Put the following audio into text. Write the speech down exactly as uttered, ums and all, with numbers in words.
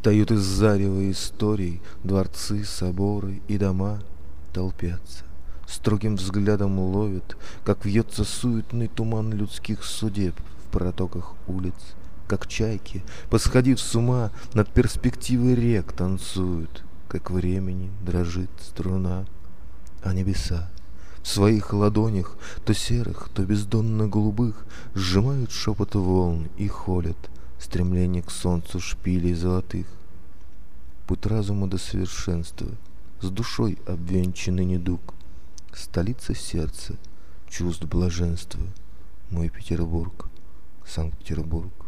Встают из зарева историй дворцы, соборы и дома, толпятся, строгим взглядом ловят, как вьется суетный туман людских судеб в протоках улиц, как чайки, посходив с ума, над перспективой рек танцуют, как времени дрожит струна, а небеса в своих ладонях, то серых, то бездонно-голубых, сжимают шепот волн и холят стремление к солнцу шпилей золотых. Путь разума до совершенства, с душой обвенчанный недуг, столица сердца, чувств блаженства, мой Петербург, Санкт-Петербург.